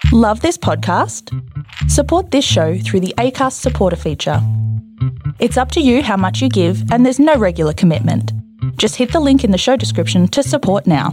Love this podcast? Support this show through the Acast supporter feature. It's up to you how much you give, and there's no regular commitment. Just hit the link in the show description to support now.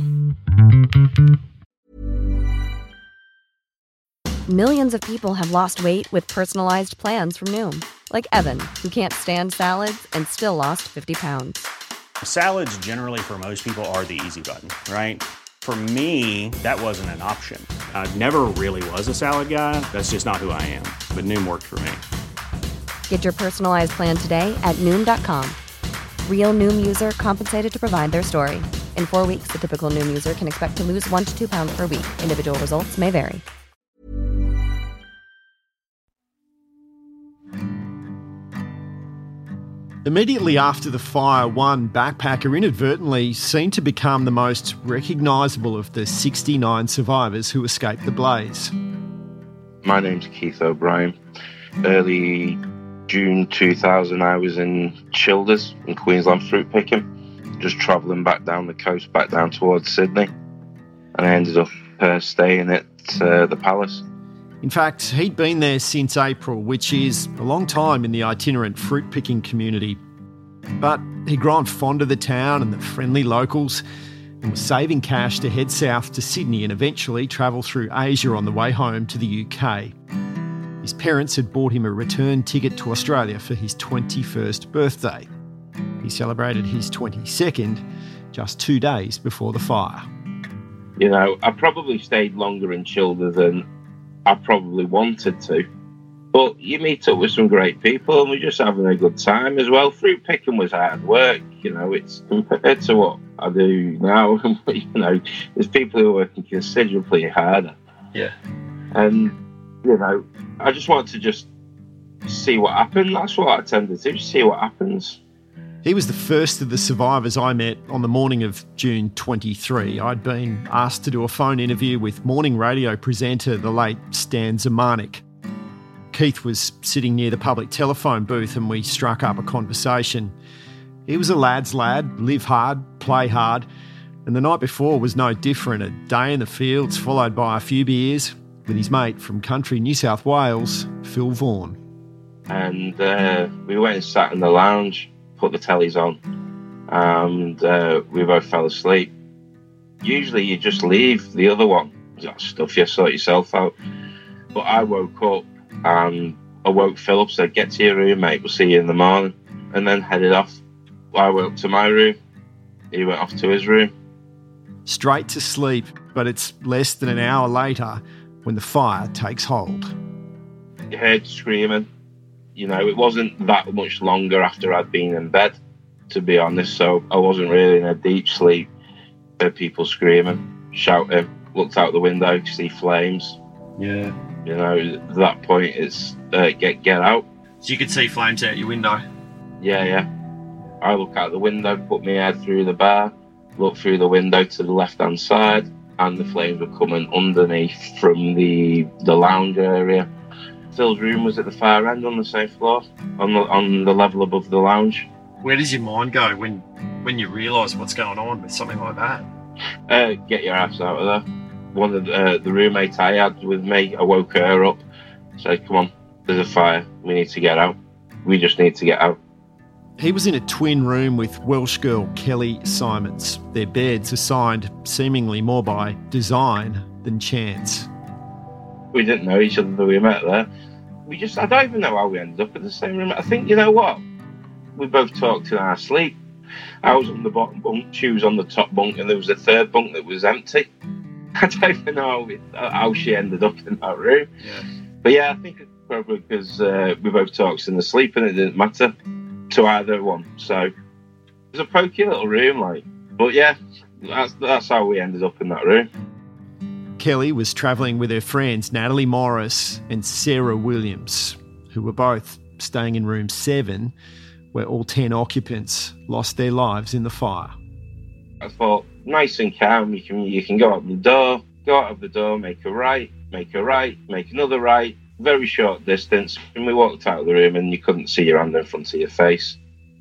Millions of people have lost weight with personalized plans from Noom. Like Evan, who can't stand salads and still lost 50 pounds. Salads generally for most people are the easy button, right? For me, that wasn't an option. I never really was a salad guy. That's just not who I am. But Noom worked for me. Get your personalized plan today at Noom.com. Real Noom user compensated to provide their story. In 4 weeks, the typical Noom user can expect to lose 1 to 2 pounds per week. Individual results may vary. Immediately after the fire, one backpacker inadvertently seemed to become the most recognisable of the 69 survivors who escaped the blaze. My name's Keith O'Brien. Early June 2000, I was in Childers in Queensland fruit picking, just travelling back down the coast, back down towards Sydney. And I ended up staying at the Palace. In fact, he'd been there since April, which is a long time in the itinerant fruit-picking community. But he'd grown fond of the town and the friendly locals and was saving cash to head south to Sydney and eventually travel through Asia on the way home to the UK. His parents had bought him a return ticket to Australia for his 21st birthday. He celebrated his 22nd just 2 days before the fire. You know, I probably stayed longer in Childers than I probably wanted to, but you meet up with some great people and we're just having a good time as well. Fruit picking was hard work, you know, it's compared to what I do now, you know, there's people who are working considerably harder. Yeah. And, you know, I just wanted to just see what happened. That's what I tend to do, see what happens. He was the first of the survivors I met on the morning of June 23. I'd been asked to do a phone interview with morning radio presenter, the late Stan Zemanek. Keith was sitting near the public telephone booth and we struck up a conversation. He was a lad's lad, live hard, play hard, and the night before was no different. A day in the fields followed by a few beers with his mate from country New South Wales, Phil Vaughan. And we went and sat in the lounge, put the tellies on, and we both fell asleep. Usually you just leave the other one, stuff you sort yourself out. But I woke up and I woke Phil up, said, "Get to your room, mate, we'll see you in the morning," and then headed off. I went up to my room, he went off to his room. Straight to sleep, but it's less than an hour later when the fire takes hold. You heard screaming. You know, it wasn't that much longer after I'd been in bed, to be honest, so I wasn't really in a deep sleep. Heard people screaming, shouting, looked out the window, see flames. Yeah. You know, at that point, it's get out. So you could see flames out your window? Yeah. I look out the window, put my head through the bar, look through the window to the left-hand side, and the flames were coming underneath from the lounge area. Phil's room was at the far end on the same floor, on the level above the lounge. Where does your mind go when you realise what's going on with something like that? Get your ass out of there. One of the roommates I had with me, I woke her up, said, "Come on, there's a fire, we need to get out. We just need to get out." He was in a twin room with Welsh girl Kelly Simons. Their beds assigned seemingly more by design than chance. We didn't know each other, we met there. I don't even know how we ended up in the same room. I think, you know what? We both talked in our sleep. I was on the bottom bunk, she was on the top bunk, and there was a third bunk that was empty. I don't even know how she ended up in that room. Yeah. But yeah, I think it's probably because we both talked in the sleep and it didn't matter to either one. So it was a pokey little room, like. But yeah, that's how we ended up in that room. Kelly was travelling with her friends Natalie Morris and Sarah Williams, who were both staying in room 7, where all 10 occupants lost their lives in the fire. I thought, nice and calm, you can go out of the door, make a right, make another right, very short distance. And we walked out of the room and you couldn't see your hand in front of your face.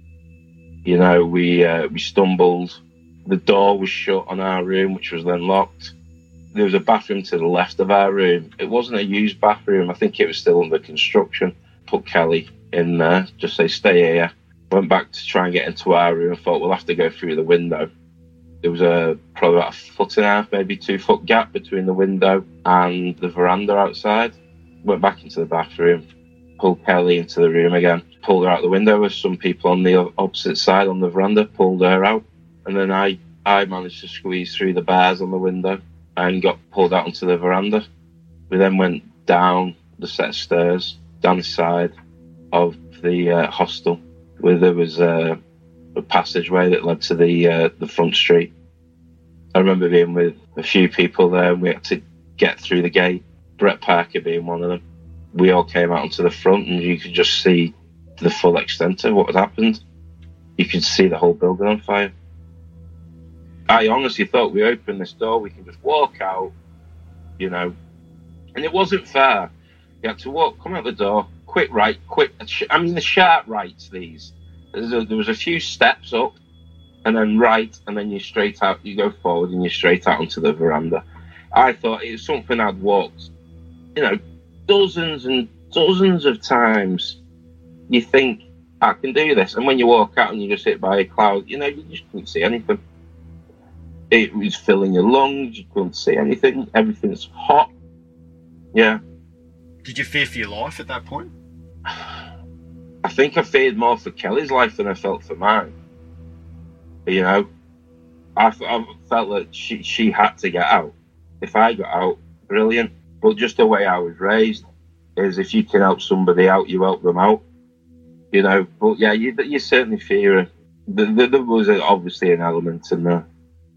You know, we stumbled. The door was shut on our room, which was then locked. there was a bathroom to the left of our room. It wasn't a used bathroom. I think it was still under construction. Put Kelly in there, just say, stay here. Went back to try and get into our room. I thought, we'll have to go through the window. There was probably about 1.5 foot, maybe 2 foot gap between the window and the veranda outside. Went back into the bathroom, pulled Kelly into the room again, pulled her out the window with some people on the opposite side on the veranda, pulled her out. And then I managed to squeeze through the bars on the window and got pulled out onto the veranda. We then went down the set of stairs, down the side of the hostel, where there was a passageway that led to the front street. I remember being with a few people there, and we had to get through the gate, Brett Parker being one of them. We all came out onto the front, and you could just see the full extent of what had happened. You could see the whole building on fire. I honestly thought, we open this door, we can just walk out, you know. And it wasn't fair. You had to come out the door, quick right, the sharp rights, these. There was a few steps up, and then right, and then you straight out, you go forward and you're straight out onto the veranda. I thought it was something I'd walked, dozens and dozens of times. You think, I can do this. And when you walk out and you just hit by a cloud, you just couldn't see anything. It was filling your lungs, you couldn't see anything, everything's hot. Yeah. Did you fear for your life at that point? I think I feared more for Kelly's life than I felt for mine. I felt that she had to get out. If I got out, brilliant. But just the way I was raised is, if you can help somebody out, you help them out. But yeah, you certainly fear it. There was obviously an element in there.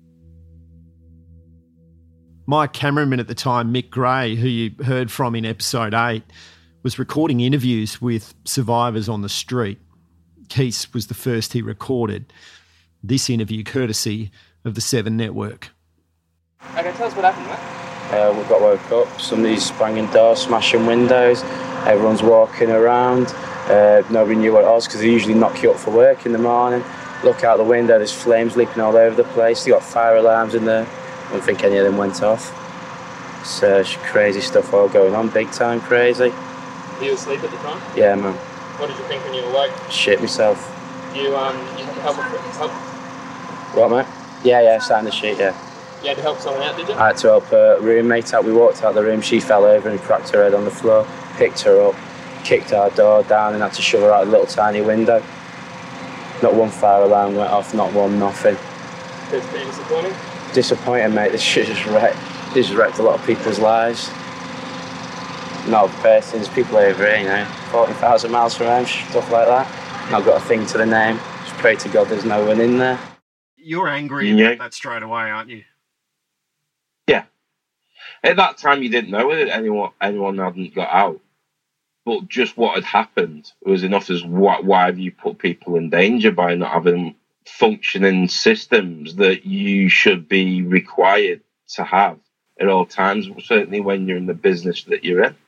My cameraman at the time, Mick Gray, who you heard from in episode 8, was recording interviews with survivors on the street. Keith was the first he recorded. This interview courtesy of the 7 Network. Okay, tell us what happened, mate. We got woke up, somebody's spranging doors, smashing windows, everyone's walking around. Nobody knew what it was, because they usually knock you up for work in the morning. Look out the window, there's flames leaping all over the place. They got fire alarms in there. I don't think any of them went off. It's crazy stuff all going on, big time crazy. Were you asleep at the time? Yeah, man. What did you think when you awoke? Shit myself. You had to help? What, mate? Yeah, sat in the sheet, yeah. You had to help someone out, did you? I had to help a roommate out. We walked out the room, she fell over and cracked her head on the floor, picked her up, kicked our door down and had to shove her out a little tiny window. Not one fire alarm went off, not one nothing. It's pretty disappointing? Disappointing, mate. This shit just wrecked a lot of people's lives. Not persons, people over here, 40,000 miles from home, stuff like that. Not got a thing to the name. Just pray to God there's no one in there. You're angry about that straight away, aren't you? Yeah. At that time, you didn't know whether anyone hadn't got out. But just what had happened was enough as why have you put people in danger by not having functioning systems that you should be required to have at all times, certainly when you're in the business that you're in.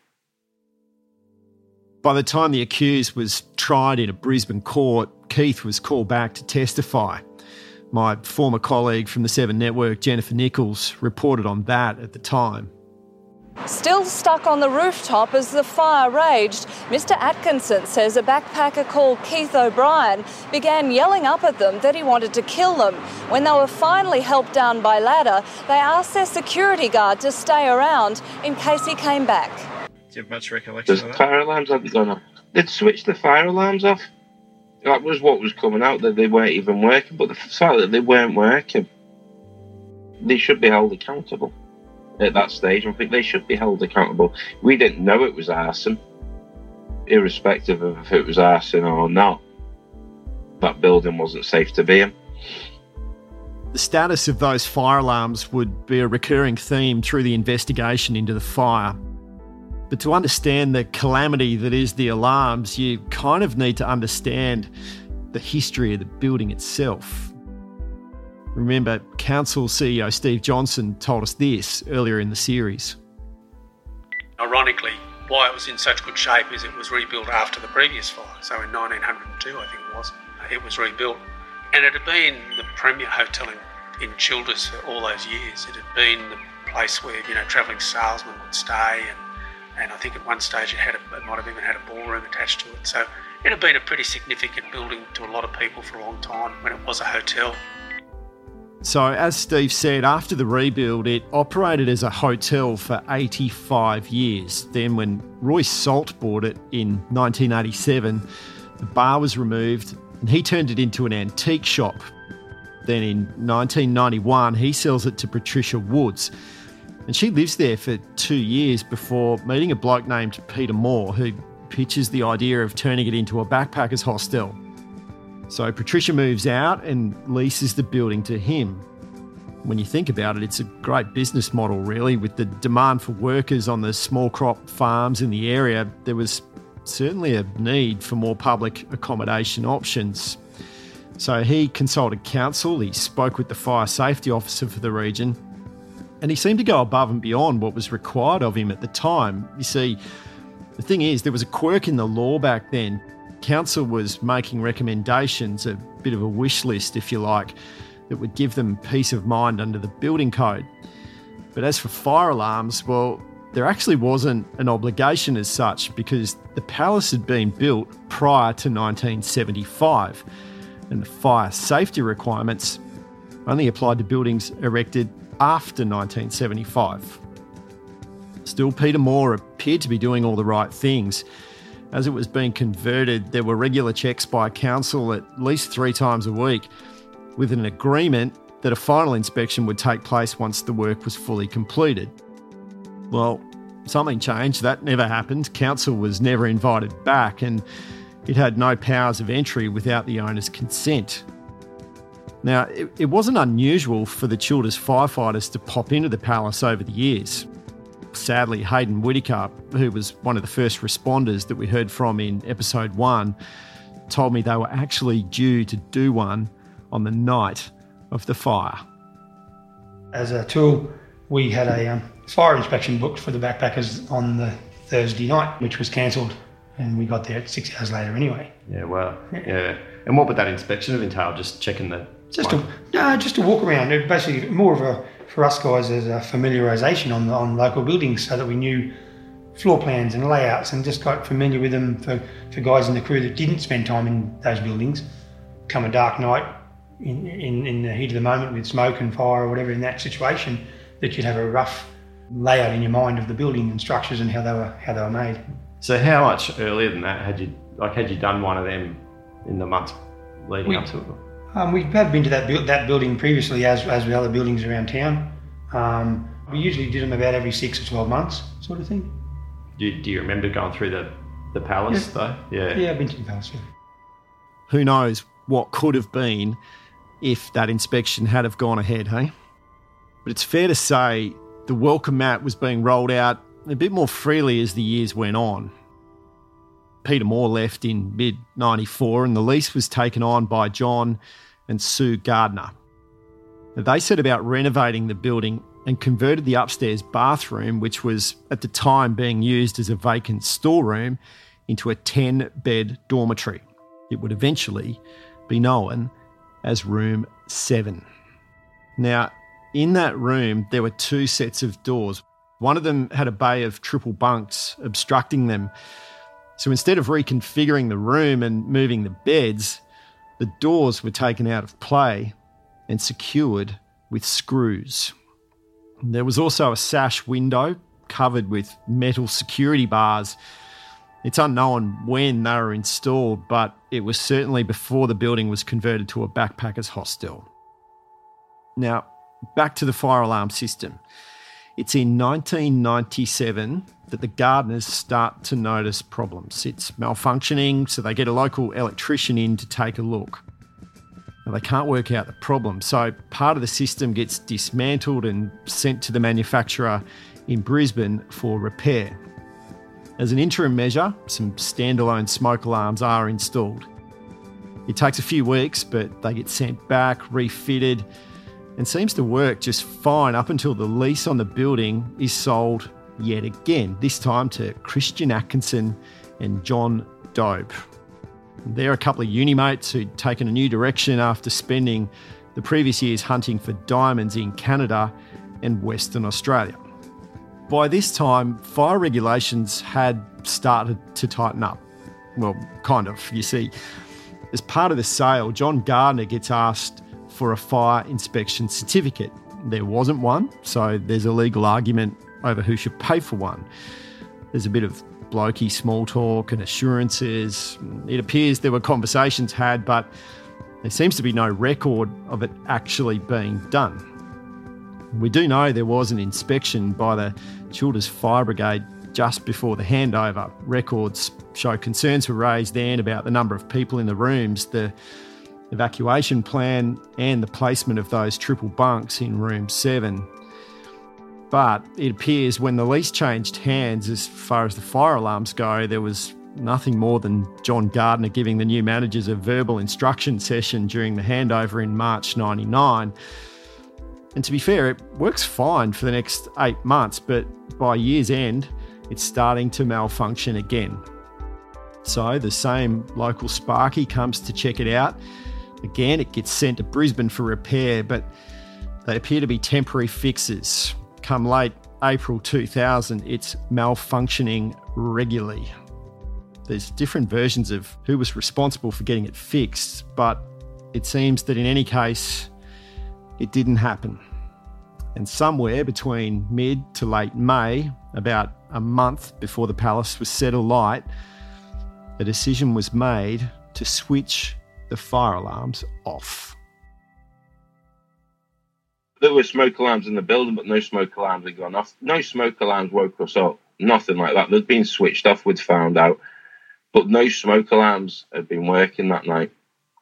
By the time the accused was tried in a Brisbane court, Keith was called back to testify. My former colleague from the 7 Network, Jennifer Nichols, reported on that at the time. Still stuck on the rooftop as the fire raged, Mr Atkinson says a backpacker called Keith O'Brien began yelling up at them that he wanted to kill them. When they were finally helped down by ladder, they asked their security guard to stay around in case he came back. Do you have much recollection of that? The fire alarms hadn't gone off. They'd switched the fire alarms off. That was what was coming out, that they weren't even working. But the fact that they weren't working, they should be held accountable. At that stage, I think they should be held accountable. We didn't know it was arson. Irrespective of if it was arson or not, that building wasn't safe to be in. The status of those fire alarms would be a recurring theme through the investigation into the fire. But to understand the calamity that is the alarms, you kind of need to understand the history of the building itself. Remember, Council CEO Steve Johnson told us this earlier in the series. Ironically, why it was in such good shape is it was rebuilt after the previous fire. So in 1902, I think it was rebuilt. And it had been the premier hotel in Childers for all those years. It had been the place where, travelling salesmen would stay, and I think at one stage it might have even had a ballroom attached to it. So it had been a pretty significant building to a lot of people for a long time when it was a hotel. So, as Steve said, after the rebuild, it operated as a hotel for 85 years. Then when Roy Salt bought it in 1987, the bar was removed and he turned it into an antique shop. Then in 1991, he sells it to Patricia Woods. And she lives there for 2 years before meeting a bloke named Peter Moore, who pitches the idea of turning it into a backpackers hostel. So Patricia moves out and leases the building to him. When you think about it, it's a great business model, really. With the demand for workers on the small crop farms in the area, there was certainly a need for more public accommodation options. So he consulted council, he spoke with the fire safety officer for the region, and he seemed to go above and beyond what was required of him at the time. You see, the thing is, there was a quirk in the law back then. Council was making recommendations, a bit of a wish list, if you like, that would give them peace of mind under the building code. But as for fire alarms, well, there actually wasn't an obligation as such, because the palace had been built prior to 1975, and the fire safety requirements only applied to buildings erected after 1975. Still, Peter Moore appeared to be doing all the right things. As it was being converted, there were regular checks by council at least 3 times a week, with an agreement that a final inspection would take place once the work was fully completed. Well, something changed. That never happened. Council was never invited back, and it had no powers of entry without the owner's consent. Now, it wasn't unusual for the Childers firefighters to pop into the palace over the years. Sadly, Hayden Whittaker, who was one of the first responders that we heard from in episode 1, told me they were actually due to do one on the night of the fire. As a tool, we had a fire inspection booked for the backpackers on the Thursday night, which was cancelled, and we got there 6 hours later anyway. Yeah, wow. Yeah. And what would that inspection have entailed? Just checking the... Just a walk around. It basically more of a, for us guys, as a familiarisation on local buildings, so that we knew floor plans and layouts and just got familiar with them for guys in the crew that didn't spend time in those buildings. Come a dark night, in the heat of the moment with smoke and fire or whatever in that situation, that you'd have a rough layout in your mind of the building and structures and how they were made. So how much earlier than that had you done one of them in the months leading up to it? We had been to that building previously, as with other buildings around town. We usually did them about every 6 or 12 months, sort of thing. Do you remember going through the palace though? Yeah, I've been to the palace. Yeah. Who knows what could have been if that inspection had have gone ahead, hey? But it's fair to say the welcome mat was being rolled out a bit more freely as the years went on. Peter Moore left in mid-94 and the lease was taken on by John and Sue Gardner. They set about renovating the building and converted the upstairs bathroom, which was at the time being used as a vacant storeroom, into a 10-bed dormitory. It would eventually be known as Room 7. Now, in that room, there were 2 sets of doors. One of them had a bay of triple bunks obstructing them. So instead of reconfiguring the room and moving the beds, the doors were taken out of play and secured with screws. There was also a sash window covered with metal security bars. It's unknown when they were installed, but it was certainly before the building was converted to a backpackers hostel. Now, back to the fire alarm system. It's in 1997 that the Gardners start to notice problems. It's malfunctioning, so they get a local electrician in to take a look. Now, they can't work out the problem, so part of the system gets dismantled and sent to the manufacturer in Brisbane for repair. As an interim measure, some standalone smoke alarms are installed. It takes a few weeks, but they get sent back, refitted, and seems to work just fine up until the lease on the building is sold yet again, this time to Christian Atkinson and John Dope. They're a couple of uni mates who'd taken a new direction after spending the previous years hunting for diamonds in Canada and Western Australia. By this time, fire regulations had started to tighten up. Well, kind of. You see, as part of the sale, John Gardner gets asked for a fire inspection certificate. There wasn't one, so there's a legal argument over who should pay for one. There's a bit of blokey small talk and assurances. It appears there were conversations had, but there seems to be no record of it actually being done. We do know there was an inspection by the Childers Fire Brigade just before the handover. Records show concerns were raised then about the number of people in the rooms, the evacuation plan and the placement of those triple bunks in room 7. But it appears when the lease changed hands as far as the fire alarms go, there was nothing more than John Gardner giving the new managers a verbal instruction session during the handover in March 99. And to be fair, it works fine for the next 8 months, but by year's end, it's starting to malfunction again. So the same local Sparky comes to check it out. Again, it gets sent to Brisbane for repair, but they appear to be temporary fixes. Come late April 2000, it's malfunctioning regularly. There's different versions of who was responsible for getting it fixed, but it seems that in any case, it didn't happen. And somewhere between mid to late May, about a month before the palace was set alight, a decision was made to switch the fire alarms off. There were smoke alarms in the building, but no smoke alarms had gone off. No smoke alarms woke us up. Nothing like that. They'd been switched off, we'd found out. But no smoke alarms had been working that night.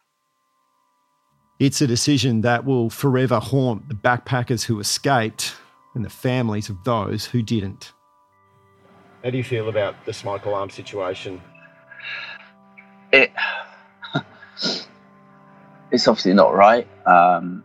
It's a decision that will forever haunt the backpackers who escaped and the families of those who didn't. How do you feel about the smoke alarm situation? It's obviously not right. And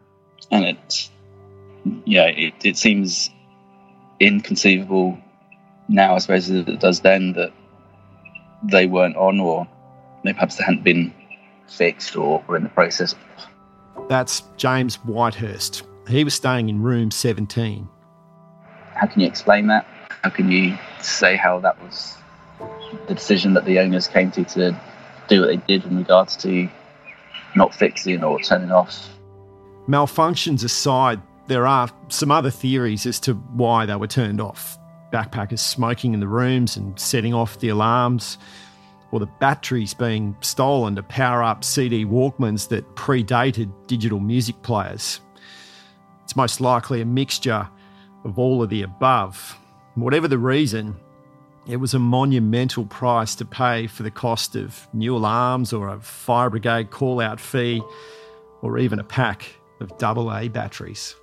it seems inconceivable now, I suppose, as it does then, that they weren't on, or maybe perhaps they hadn't been fixed or were in the process. That's James Whitehurst. He was staying in room 17. How can you explain that? How can you say how that was the decision that the owners came to do what they did in regards to not fixing or turning off? Malfunctions aside, there are some other theories as to why they were turned off. Backpackers smoking in the rooms and setting off the alarms, or the batteries being stolen to power up CD Walkmans that predated digital music players. It's most likely a mixture of all of the above. Whatever the reason, it was a monumental price to pay for the cost of new alarms or a fire brigade call-out fee or even a pack of AA batteries.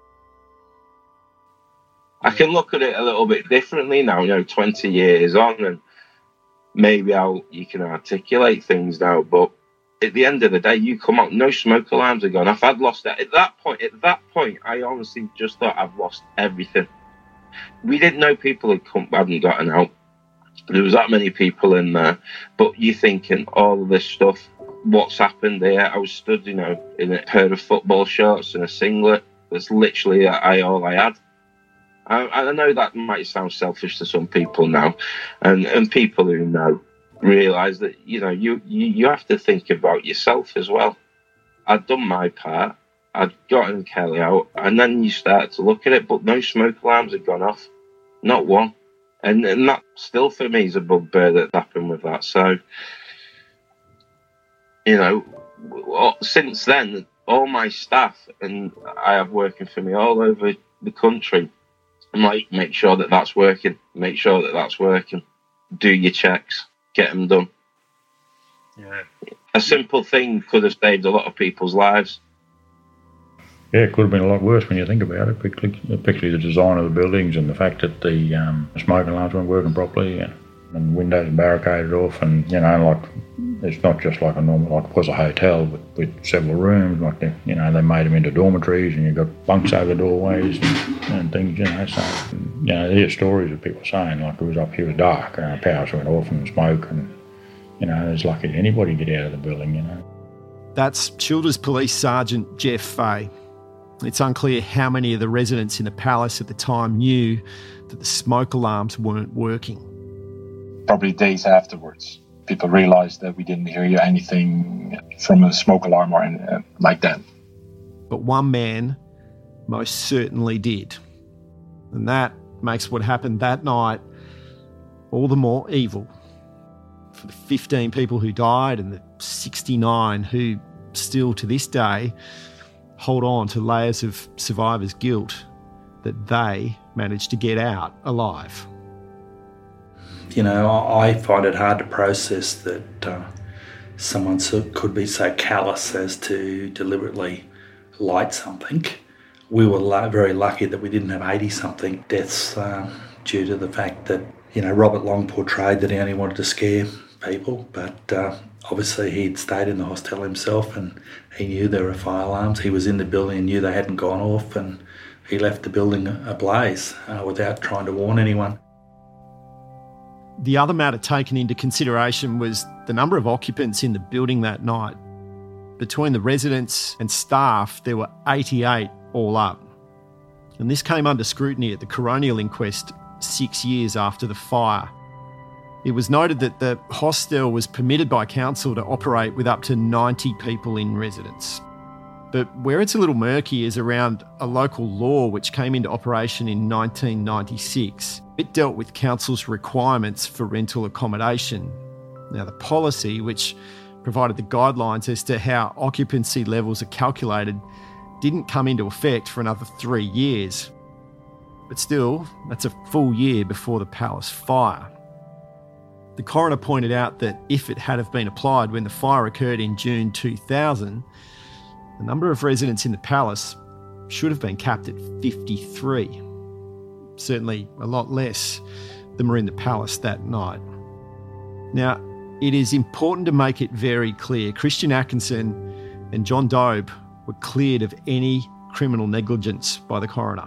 I can look at it a little bit differently now, 20 years on, and maybe you can articulate things now, but at the end of the day, you come out, no smoke alarms are gone off. I'd lost that. At that point, I honestly just thought I've lost everything. We didn't know people hadn't gotten out. There was that many people in there, but you're thinking all of this stuff, what's happened there? I was stood, in a pair of football shorts and a singlet. That's literally all I had. I know that might sound selfish to some people now, and people who know realise that you have to think about yourself as well. I'd done my part, I'd gotten Kelly out, and then you start to look at it, but no smoke alarms had gone off, not one, and that still for me is a bugbear that happened with that. So, since then, all my staff and I have working for me all over the country. Make sure that that's working. Make sure that that's working. Do your checks. Get them done. Yeah. A simple thing could have saved a lot of people's lives. Yeah, it could have been a lot worse when you think about it, particularly the design of the buildings and the fact that the smoke alarms weren't working properly and windows are barricaded off, and it's not just like a normal, it was a hotel with several rooms, they made them into dormitories and you've got bunks over the doorways and things, so, there's stories of people saying, it was up here dark and powers went off and smoke and, it's lucky anybody get out of the building, That's Childers Police Sergeant Jeff Fay. It's unclear how many of the residents in the palace at the time knew that the smoke alarms weren't working. Probably days afterwards, people realised that we didn't hear anything from a smoke alarm or anything like that. But one man most certainly did. And that makes what happened that night all the more evil. For the 15 people who died and the 69 who still to this day hold on to layers of survivors' guilt that they managed to get out alive. You know, I find it hard to process that someone could be so callous as to deliberately light something. We were very lucky that we didn't have 80-something deaths due to the fact that, you know, Robert Long portrayed that he only wanted to scare people, but obviously he'd stayed in the hostel himself and he knew there were fire alarms. He was in the building and knew they hadn't gone off, and he left the building ablaze without trying to warn anyone. The other matter taken into consideration was the number of occupants in the building that night. Between the residents and staff, there were 88 all up. And this came under scrutiny at the coronial inquest 6 years after the fire. It was noted that the hostel was permitted by council to operate with up to 90 people in residence. But where it's a little murky is around a local law which came into operation in 1996. It dealt with council's requirements for rental accommodation. Now, the policy, which provided the guidelines as to how occupancy levels are calculated, didn't come into effect for another 3 years. But still, that's a full year before the palace fire. The coroner pointed out that if it had have been applied when the fire occurred in June 2000, the number of residents in the palace should have been capped at 53. Certainly a lot less than were in the palace that night. Now, it is important to make it very clear, Christian Atkinson and John Daube were cleared of any criminal negligence by the coroner.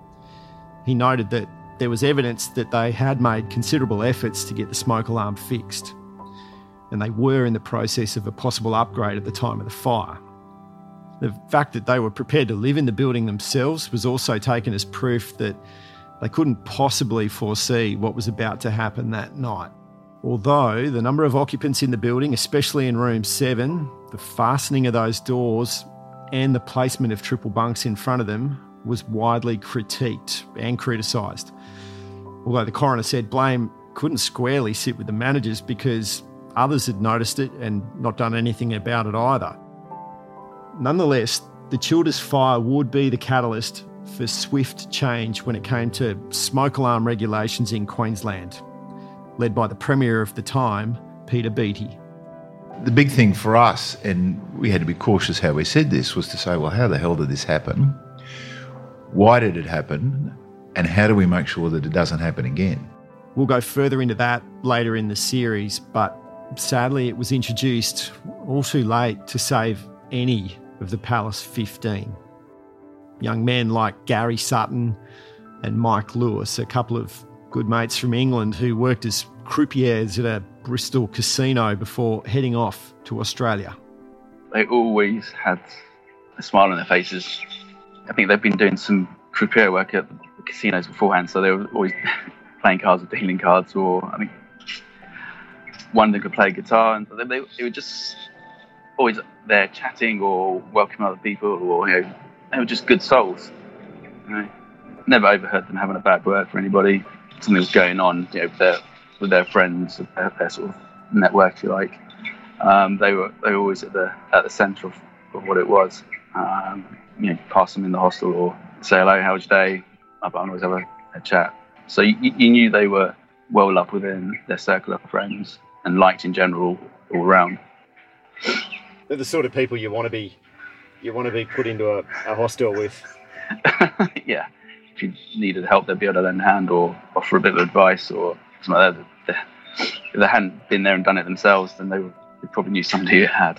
He noted that there was evidence that they had made considerable efforts to get the smoke alarm fixed, and they were in the process of a possible upgrade at the time of the fire. The fact that they were prepared to live in the building themselves was also taken as proof that they couldn't possibly foresee what was about to happen that night. Although the number of occupants in the building, especially in room 7, the fastening of those doors and the placement of triple bunks in front of them was widely critiqued and criticised. Although the coroner said blame couldn't squarely sit with the managers because others had noticed it and not done anything about it either. Nonetheless, the Childers fire would be the catalyst for swift change when it came to smoke alarm regulations in Queensland, led by the Premier of the time, Peter Beattie. The big thing for us, and we had to be cautious how we said this, was to say, well, how the hell did this happen? Why did it happen? And how do we make sure that it doesn't happen again? We'll go further into that later in the series, but sadly it was introduced all too late to save any of the Palace 15. Young men like Gary Sutton and Mike Lewis, a couple of good mates from England who worked as croupiers at a Bristol casino before heading off to Australia. They always had a smile on their faces. I think they've been doing some croupier work at the casinos beforehand, so they were always playing cards or dealing cards, or I think one of them could play guitar, and so they were just always there chatting or welcoming other people, or they were just good souls. Never overheard them having a bad word for anybody. Something was going on, with their friends, their sort of network, if you like. They were always at the centre of what it was. Pass them in the hostel or say hello, how was your day? I'd always have a chat. So you knew they were well loved within their circle of friends and liked in general all around. They're the sort of people you want to be put into a hostel with. Yeah. If you needed help, they'd be able to lend a hand or offer a bit of advice or something like that. If they hadn't been there and done it themselves, then they probably knew somebody who had.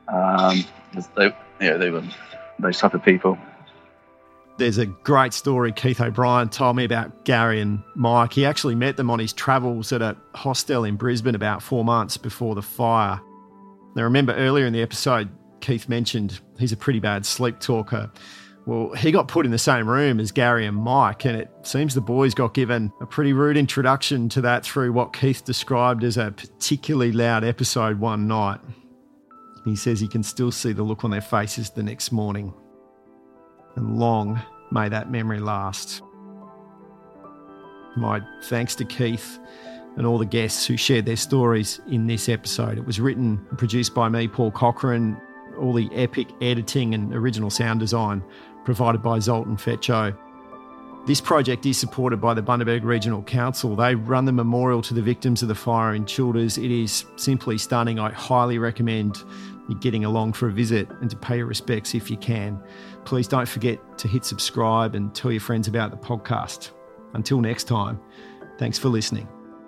They were those type of people. There's a great story Keith O'Brien told me about Gary and Mike. He actually met them on his travels at a hostel in Brisbane about 4 months before the fire. Now, remember earlier in the episode, Keith mentioned he's a pretty bad sleep talker. Well, he got put in the same room as Gary and Mike, and it seems the boys got given a pretty rude introduction to that through what Keith described as a particularly loud episode one night. He says he can still see the look on their faces the next morning. And long may that memory last. My thanks to Keith and all the guests who shared their stories in this episode. It was written and produced by me, Paul Cochrane. All the epic editing and original sound design provided by Zoltan Feccio. This project is supported by the Bundaberg Regional Council. They run the memorial to the victims of the fire in Childers. It is simply stunning. I highly recommend you getting along for a visit and to pay your respects if you can. Please don't forget to hit subscribe and tell your friends about the podcast. Until next time, thanks for listening.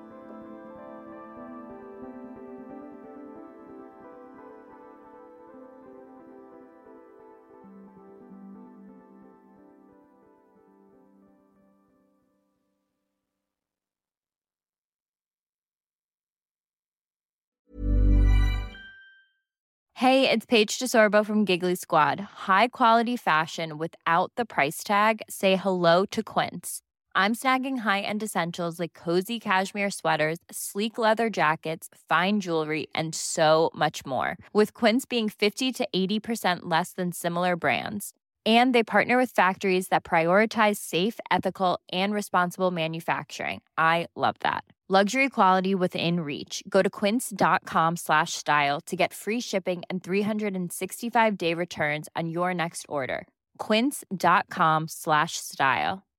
Hey, it's Paige DeSorbo from Giggly Squad. High quality fashion without the price tag. Say hello to Quince. I'm snagging high-end essentials like cozy cashmere sweaters, sleek leather jackets, fine jewelry, and so much more. With Quince being 50 to 80% less than similar brands. And they partner with factories that prioritize safe, ethical, and responsible manufacturing. I love that. Luxury quality within reach. Go to quince.com/style to get free shipping and 365-day returns on your next order. Quince.com/style.